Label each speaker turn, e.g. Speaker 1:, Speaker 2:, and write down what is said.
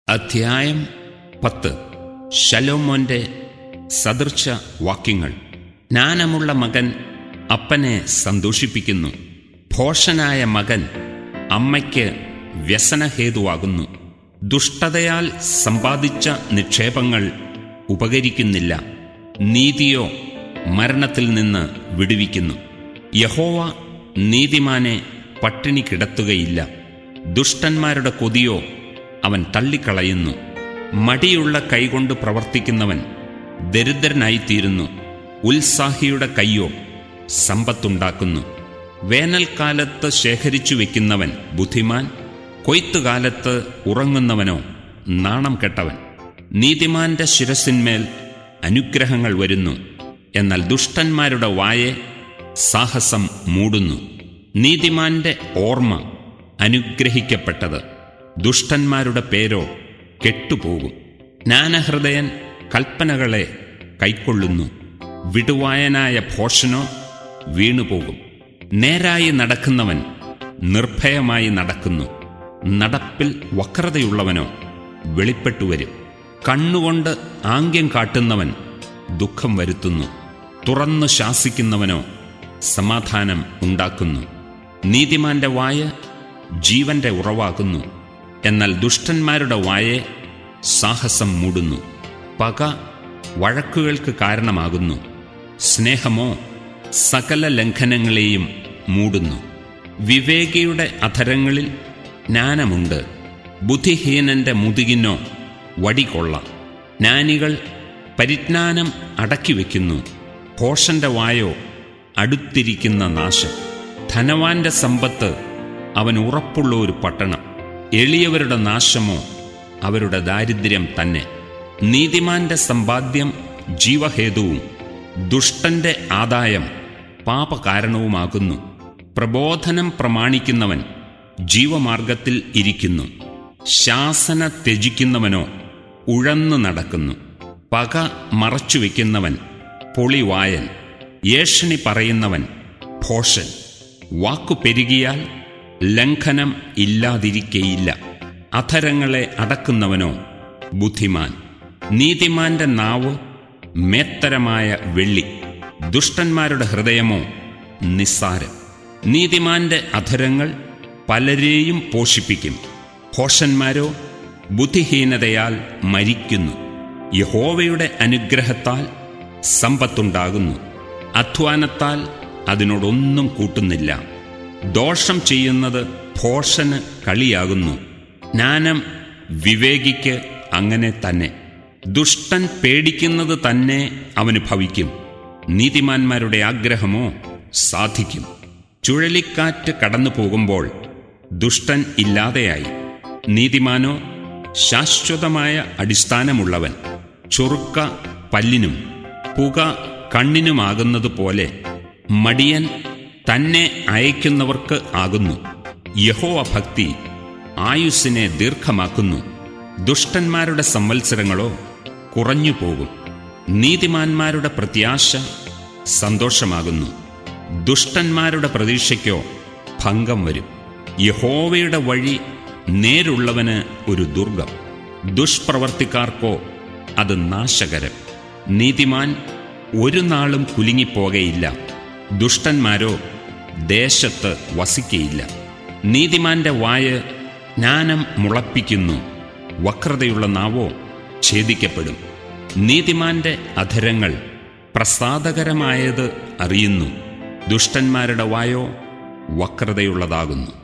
Speaker 1: അധ്യായം 10. ശലോമോന്റെ സദൃശ വാക്യങ്ങൾ. ജ്ഞാനമുള്ള മകൻ അപ്പനെ സന്തോഷിപ്പിക്കുന്നു, ഭോഷനായ മകൻ അമ്മയ്ക്ക് വ്യസനഹേതുവാകുന്നു. ദുഷ്ടതയാൽ സമ്പാദിച്ച നിക്ഷേപങ്ങൾ ഉപകരിക്കുന്നില്ല, നീതിയോ മരണത്തിൽ നിന്ന് വിടുവിക്കുന്നു. യഹോവ നീതിമാനെ പട്ടിണി കിടത്തുകയില്ല, ദുഷ്ടന്മാരുടെ കൊതിയോ അവൻ തള്ളിക്കളയുന്നു. മടിയുള്ള കൈകൊണ്ട് പ്രവർത്തിക്കുന്നവൻ ദരിദ്രനായിത്തീരുന്നു, ഉത്സാഹിയുടെ കൈയോ സമ്പത്തുണ്ടാക്കുന്നു. വേനൽക്കാലത്ത് ശേഖരിച്ചു വയ്ക്കുന്നവൻ ബുദ്ധിമാൻ, കൊയ്ത്തുകാലത്ത് ഉറങ്ങുന്നവനോ നാണം കെട്ടവൻ. നീതിമാന്റെ ശിരസിന്മേൽ അനുഗ്രഹങ്ങൾ വരുന്നു, എന്നാൽ ദുഷ്ടന്മാരുടെ വായെ സാഹസം മൂടുന്നു. നീതിമാന്റെ ഓർമ്മ അനുഗ്രഹിക്കപ്പെട്ടത്, ദുഷ്ടന്മാരുടെ പേരോ കെട്ടുപോകും. ജ്ഞാനഹൃദയൻ കൽപ്പനകളെ കൈക്കൊള്ളുന്നു, വിടുവായനായ ഭോഷനോ വീണുപോകും. നേരായി നടക്കുന്നവൻ നിർഭയമായി നടക്കുന്നു, നടപ്പിൽ വക്രതയുള്ളവനോ വെളിപ്പെട്ടുവരും. കണ്ണുകൊണ്ട് ആംഗ്യം കാട്ടുന്നവൻ ദുഃഖം വരുത്തുന്നു, തുറന്നു ശാസിക്കുന്നവനോ സമാധാനം ഉണ്ടാക്കുന്നു. നീതിമാന്റെ വായ ജീവന്റെ ഉറവാകുന്നു, എന്നാൽ ദുഷ്ടന്മാരുടെ വായെ സാഹസം മൂടുന്നു. പക വഴക്കുകൾക്ക് കാരണമാകുന്നു, സ്നേഹമോ സകല ലംഘനങ്ങളെയും മൂടുന്നു. വിവേകിയുടെ അധരങ്ങളിൽ ജ്ഞാനമുണ്ട്, ബുദ്ധിഹീനന്റെ മുതുകിനോ വടികൊള്ളാം. ജ്ഞാനികൾ പരിജ്ഞാനം അടക്കിവെക്കുന്നു, ഭോഷന്റെ വായോ അടുത്തിരിക്കുന്ന നാശം. ധനവാന്റെ സമ്പത്ത് അവൻ ഉറപ്പുള്ള ഒരു പട്ടണം, എളിയവരുടെ നാശമോ അവരുടെ ദാരിദ്ര്യം തന്നെ. നീതിമാന്റെ സമ്പാദ്യം ജീവഹേതുവും ദുഷ്ടന്റെ ആദായം പാപകാരണവുമാകുന്നു. പ്രബോധനം പ്രമാണിക്കുന്നവൻ ജീവമാർഗത്തിൽ ഇരിക്കുന്നു, ശാസന ത്യജിക്കുന്നവനോ ഉഴന്നു നടക്കുന്നു. പക മറച്ചുവെക്കുന്നവൻ പൊളിവായൻ, ഏഷണി പറയുന്നവൻ ഭോഷൻ. വാക്കു പെരുകിയാൽ ലംഘനം ഇല്ലാതിരിക്കയില്ല, അധരങ്ങളെ അടക്കുന്നവനോ ബുദ്ധിമാൻ. നീതിമാന്റെ നാവ് മേത്തരമായ വെള്ളി, ദുഷ്ടന്മാരുടെ ഹൃദയമോ നിസ്സാരം. നീതിമാന്റെ അധരങ്ങൾ പലരെയും പോഷിപ്പിക്കും, ഭോഷന്മാരോ ബുദ്ധിഹീനതയാൽ മരിക്കുന്നു. യഹോവയുടെ അനുഗ്രഹത്താൽ സമ്പത്തുണ്ടാകുന്നു, അധ്വാനത്താൽ അതിനോടൊന്നും കൂട്ടുന്നില്ല. ദോഷം ചെയ്യുന്നത് ഭോഷന് കളിയാകുന്നു, ജ്ഞാനം വിവേകിക്ക് അങ്ങനെ തന്നെ. ദുഷ്ടൻ പേടിക്കുന്നത് തന്നെ അവന് ഭവിക്കും, നീതിമാന്മാരുടെ ആഗ്രഹമോ സാധിക്കും. ചുഴലിക്കാറ്റ് കടന്നു പോകുമ്പോൾ ദുഷ്ടൻ ഇല്ലാതെയായി, നീതിമാനോ ശാശ്വതമായ അടിസ്ഥാനമുള്ളവൻ. ചൊറുക്ക പല്ലിനും പുക കണ്ണിനുമാകുന്നതുപോലെ മടിയൻ തന്നെ അയക്കുന്നവർക്ക് ആകുന്നു. യഹോവ ഭക്തി ആയുസ്സിനെ ദീർഘമാക്കുന്നു, ദുഷ്ടന്മാരുടെ സംവത്സരങ്ങളോ കുറഞ്ഞു പോകും. നീതിമാന്മാരുടെ പ്രത്യാശ സന്തോഷമാകുന്നു, ദുഷ്ടന്മാരുടെ പ്രതീക്ഷയ്ക്കോ ഭംഗം വരും. യഹോവയുടെ വഴി നേരുള്ളവന് ഒരു ദുർഗം, ദുഷ്പ്രവർത്തിക്കാർക്കോ അത് നാശകരം. നീതിമാൻ ഒരു നാളും കുലുങ്ങിപ്പോകയില്ല, ദുഷ്ടന്മാരോ ദേശത്ത് വസിക്കയില്ല. നീതിമാന്റെ വായ ജ്ഞാനം മുളപ്പിക്കുന്നു, വക്രതയുള്ള നാവോ ഛേദിക്കപ്പെടും. നീതിമാന്റെ അധരങ്ങൾ പ്രസാദകരമായത് അറിയുന്നു, ദുഷ്ടന്മാരുടെ വായോ വക്രതയുള്ളതാകുന്നു.